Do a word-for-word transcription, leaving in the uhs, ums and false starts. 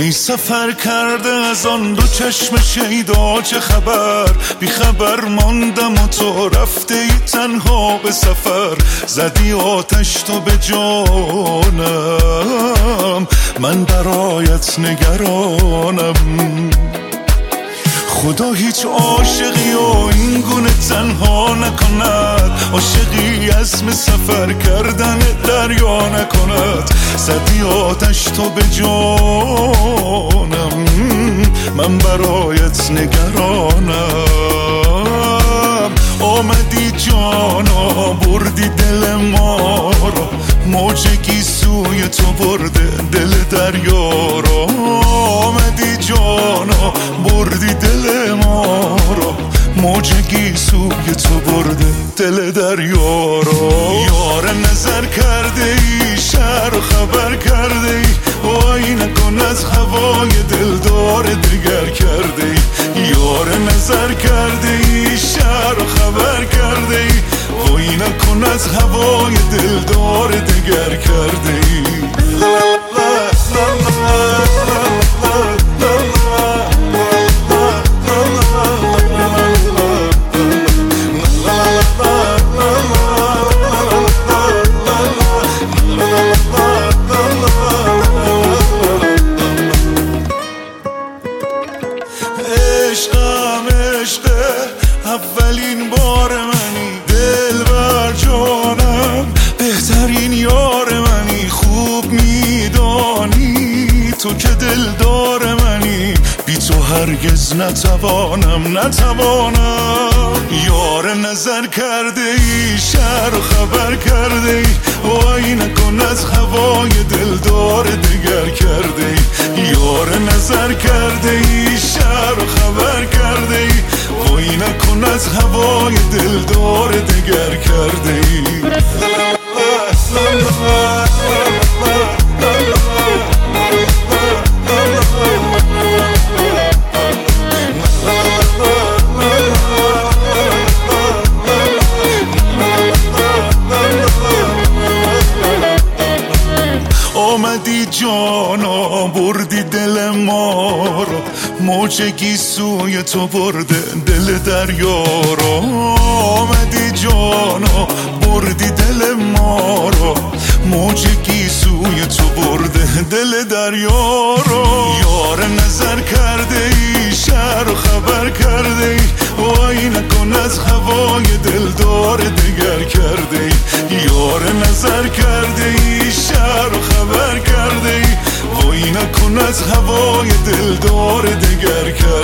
ای سفر کرده از آن دو چشم شیدا چه خبر؟ بی خبر ماندم و تو رفته ای تنها به سفر. زدی آتش تو به جانم، من برایت نگرانم. خدا هیچ عاشقی و این گونه تنها نکند، عاشقی عزم سفر کردن دریا نکند. زدی آتش تو به جانم، من برایت نگرانم. آمدی جانا بردی دل ما را، موج گیسوی تو برده دل دریا را. آمدی جانا بردی دل ما را، موج گیسوی تو برده دل دریا را. یار نظر کرده ای، شهر و خبر کرده ای، وای نکن از هوای دلدار دگر کرده ای. یار نظر کرده ای، شهر و خبر کرده ای، وای نکن از هوای دلدار دگر کرده ای. عشقم عشقه اولین بار منی، دل بر جانم بهترین یار منی. خوب میدانی تو که دلدار منی، بی تو هرگز نتوانم نتوانم. یار نظر کرده ای، شهر و خبر کرده ای، وای نکن از هوای دلدار دگر کرده ای. یار نظر کرده ای، شهر و خبر کرده ای، وای نکن از هوای دلدار دگر کرده ای. آمدی جانا بردی دل ما را، موج گیسوی تو برده دل دریا را. آمدی جانا بردی دل ما را، موج گیسوی تو برده دل دریا را. یار نظر کرده ای، شهر و خبر کرده ای، وای نکن از هوای دلدار دگر کرده ای. یار نظر کرده ای، شهر و خبر کرده ای، وای نکن از هوای دلدار دگر کرده ای.